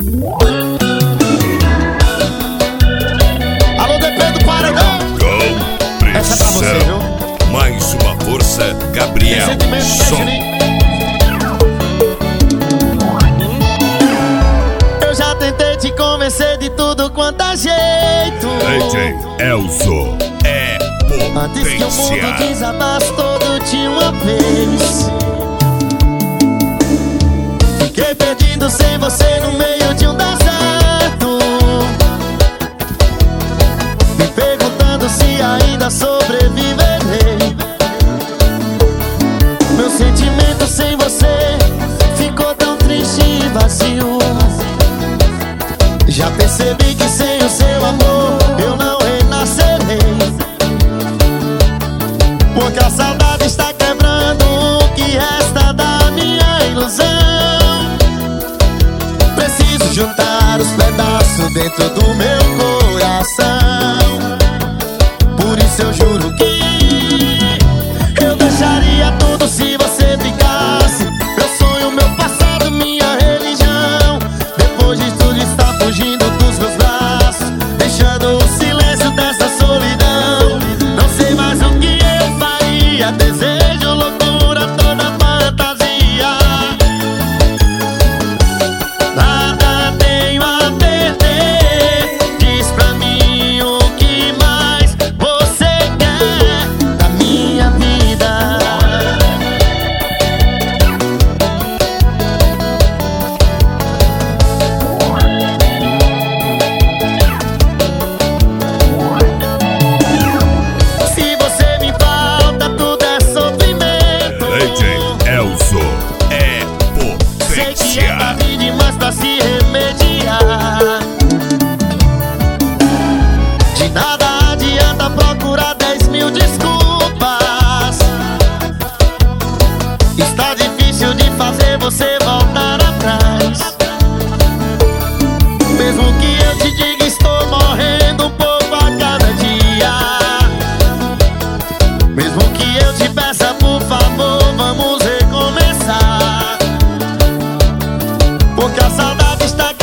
Alô, DP do Paredão. Com Essa é pra você, pressão. viu? Mais uma força, Gabriel. Som. Eu já tentei te convencer de tudo quanto é jeito. DJ Elzo é Antes que o mundo potência. desabasse todo de uma vez. Fiquei perdido sem você no meio de um deserto, me perguntando se ainda sobreviverei. Meu sentimento sem você ficou tão triste e vazio. Já percebi que sem o seu amor eu não renascerei, porque a saudade está quebrando o que resta da minha ilusão. Preciso juntar os pedaços dentro do meu coração. Por isso eu juro que eu deixaria tudo se você ficasse. Meu sonho, meu passado, minha religião. Depois de tudo está fugindo dos meus braços, deixando o silêncio dessa solidão. Não sei mais o que eu faria. Desejo, loucura, toda fantasia. Nada tenho a perder. Diz pra mim o que mais você quer da minha vida. Se você me falta, tudo é sofrimento. DJ Elzo é Sei que é potência. tarde demais pra se remediar. De nada adianta procurar 10.000 desculpas. Está difícil de fazer você voltar atrás. Mesmo que eu te diga, estou morrendo um pouco a cada dia. Mesmo que eu te peça, por favor, vamos recomeçar, porque a saudade está